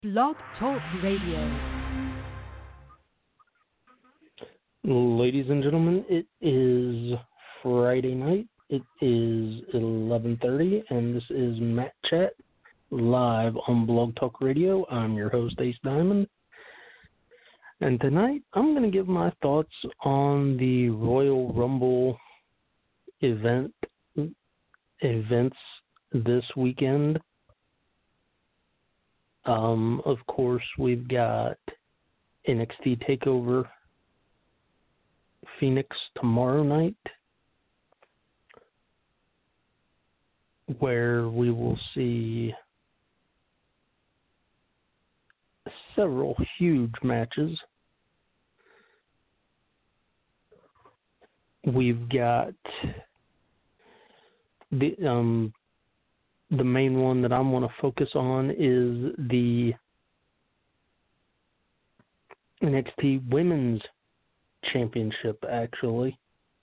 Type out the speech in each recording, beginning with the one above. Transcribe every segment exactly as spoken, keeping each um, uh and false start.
Blog Talk Radio. Ladies and gentlemen, it is Friday night. It is eleven thirty, and this is Matt Chat live on Blog Talk Radio. I'm your host, Ace Diamond. And tonight, I'm going to give my thoughts on the Royal Rumble event events this weekend. Um, of course, we've got N X T TakeOver Phoenix tomorrow night, where we will see several huge matches. We've got the um the main one that I'm going to focus on is the N X T Women's Championship, actually.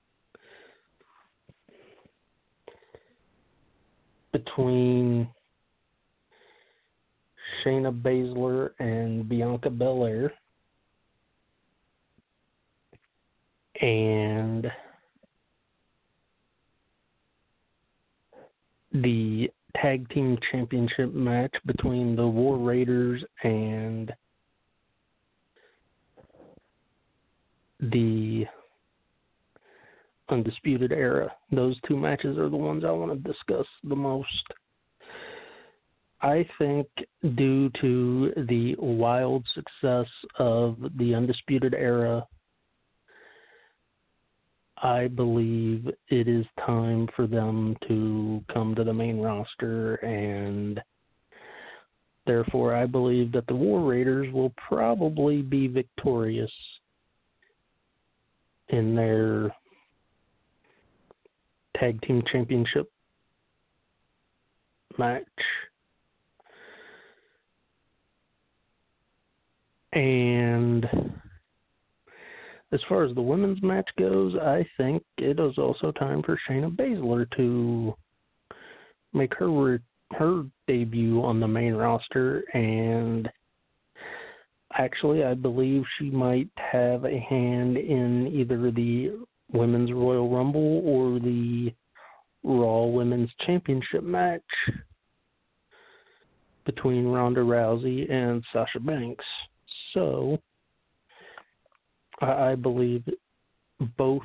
Between Shayna Baszler and Bianca Belair. And the Tag Team Championship match between the War Raiders and the Undisputed Era. Those two matches are the ones I want to discuss the most. I think due to the wild success of the Undisputed Era, I believe it is time for them to come to the main roster, and therefore I believe that the War Raiders will probably be victorious in their Tag Team Championship match. And as far as the women's match goes, I think it is also time for Shayna Baszler to make her re- her debut on the main roster, and actually I believe she might have a hand in either the Women's Royal Rumble or the Raw Women's Championship match between Ronda Rousey and Sasha Banks. So I believe both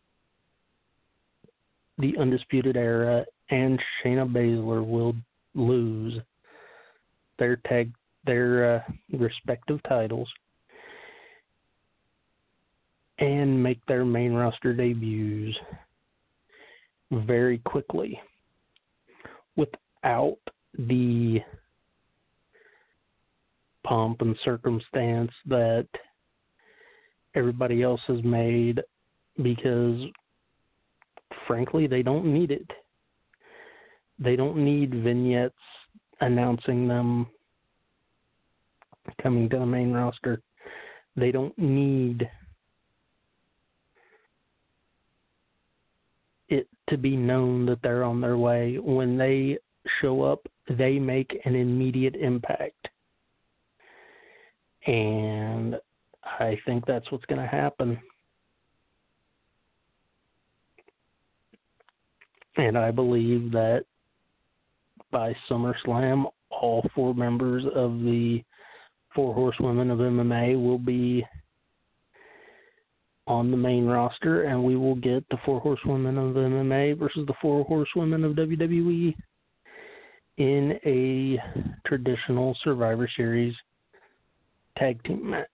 the Undisputed Era and Shayna Baszler will lose their tag, their uh, respective titles and make their main roster debuts very quickly without the pomp and circumstance that everybody else has made, because frankly they don't need it. They don't need vignettes announcing them coming to the main roster. They don't need it to be known that they're on their way. When they show up, they make an immediate impact. And I think that's what's going to happen. And I believe that by SummerSlam, all four members of the Four Horsewomen of M M A will be on the main roster, and we will get the Four Horsewomen of M M A versus the Four Horsewomen of W W E in a traditional Survivor Series tag team match.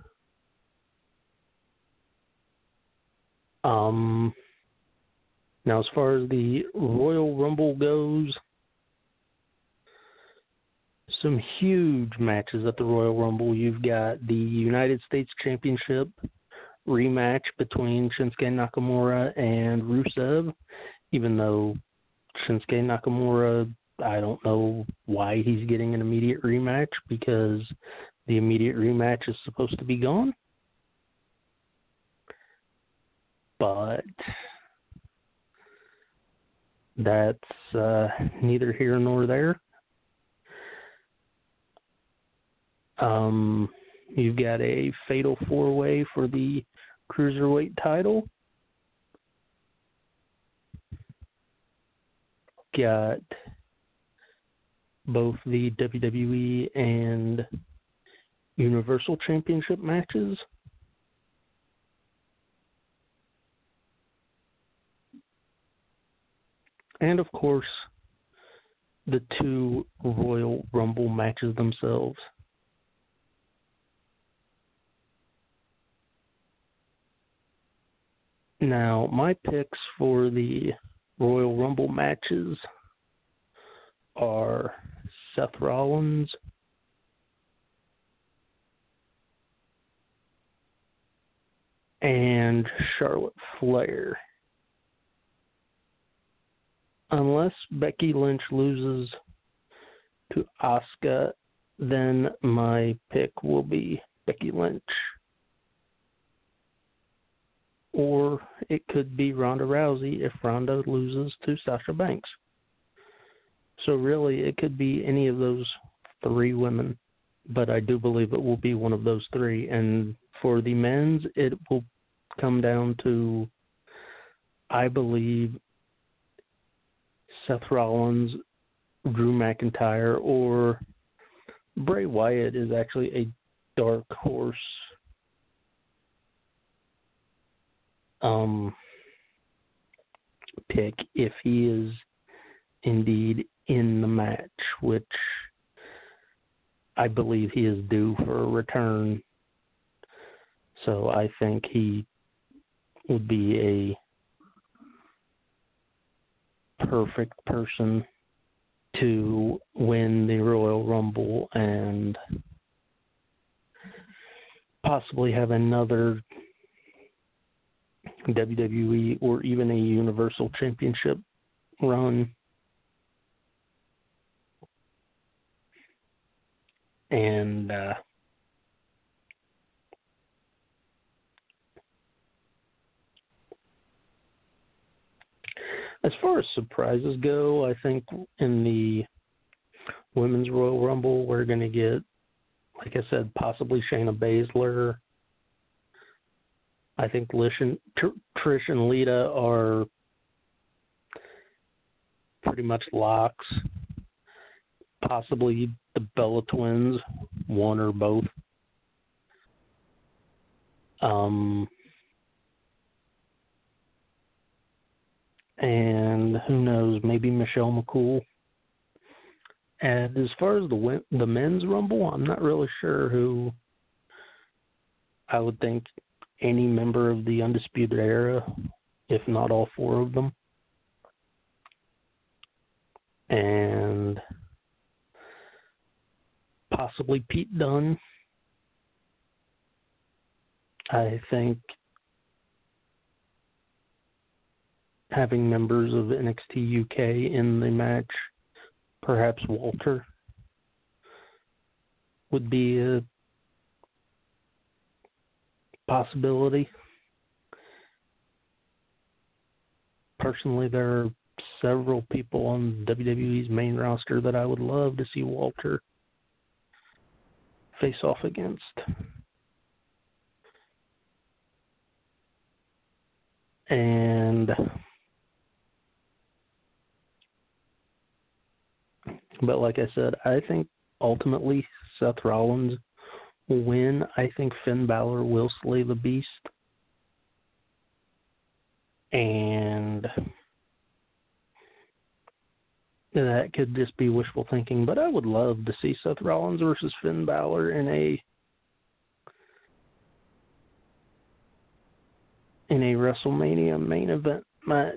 Um, now, as far as the Royal Rumble goes, some huge matches at the Royal Rumble. You've got the United States Championship rematch between Shinsuke Nakamura and Rusev, even though Shinsuke Nakamura, I don't know why he's getting an immediate rematch, because the immediate rematch is supposed to be gone. But that's uh, neither here nor there. Um, you've got a fatal four-way for the Cruiserweight title. Got both the W W E and Universal Championship matches. And, of course, the two Royal Rumble matches themselves. Now, my picks for the Royal Rumble matches are Seth Rollins, and Charlotte Flair. Unless Becky Lynch loses to Asuka, then my pick will be Becky Lynch. Or it could be Ronda Rousey if Ronda loses to Sasha Banks. So really, it could be any of those three women, but I do believe it will be one of those three. And for the men's, it will come down to, I believe, Seth Rollins, Drew McIntyre, or Bray Wyatt is actually a dark horse um, pick if he is indeed in the match, which I believe he is due for a return. So I think he would be a perfect person to win the Royal Rumble and possibly have another W W E or even a Universal Championship run. And uh, as far as surprises go, I think in the Women's Royal Rumble, we're going to get, like I said, possibly Shayna Baszler. I think Lish and, Tr- Trish and Lita are pretty much locks. Possibly the Bella Twins, one or both. Um, and who knows, maybe Michelle McCool. And as far as the the men's Rumble, I'm not really sure who I would think any member of the Undisputed Era, if not all four of them. And possibly Pete Dunne. I think having members of N X T U K in the match, perhaps Walter, would be a possibility. Personally, there are several people on W W E's main roster that I would love to see Walter face off against. And but like I said, I think ultimately Seth Rollins will win. I think Finn Balor will slay the beast. And that could just be wishful thinking, but I would love to see Seth Rollins versus Finn Balor in a in a WrestleMania main event match.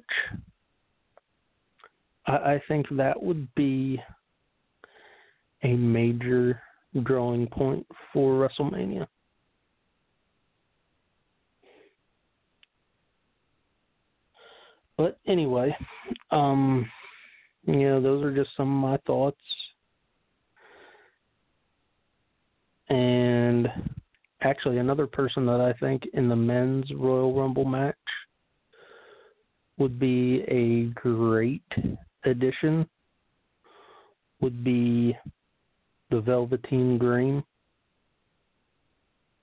I, I think that would be a major drawing point for WrestleMania. But anyway, um, you know, those are just some of my thoughts. And actually, another person that I think in the men's Royal Rumble match would be a great addition would be the Velveteen Dream.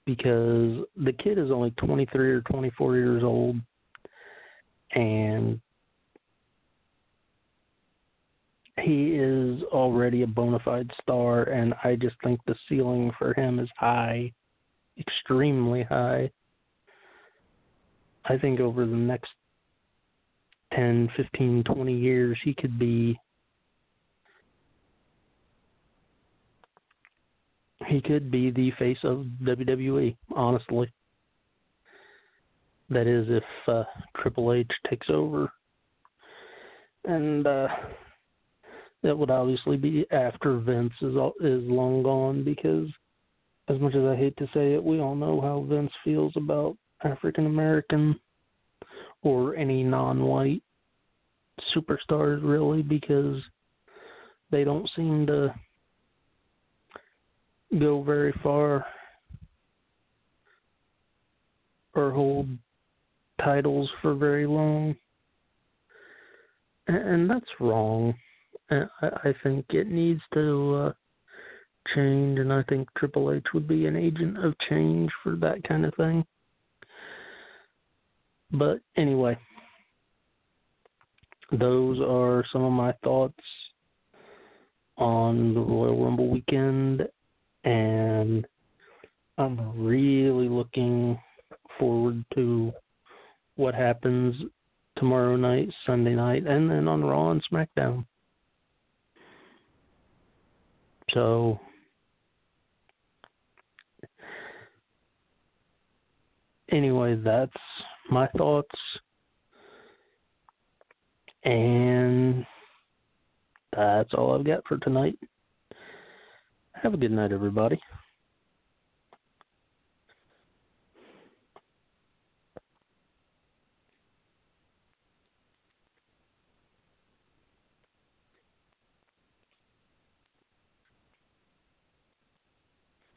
because the kid is only twenty-three or twenty-four years old, and he is already a bona fide star, and I just think the ceiling for him is high, extremely high. I think over the next ten, fifteen, twenty years, he could be he could be the face of W W E, honestly. That is, if uh, Triple H takes over. And uh, that would obviously be after Vince is is long gone, because as much as I hate to say it, we all know how Vince feels about African American or any non-white superstars, really, because they don't seem to go very far or hold titles for very long. And that's wrong. I think it needs to uh, change, and I think Triple H would be an agent of change for that kind of thing. But anyway, those are some of my thoughts on the Royal Rumble weekend, and I'm really looking forward to what happens tomorrow night, Sunday night, and then on Raw and SmackDown. So, anyway, that's my thoughts. And that's all I've got for tonight. Have a good night, everybody.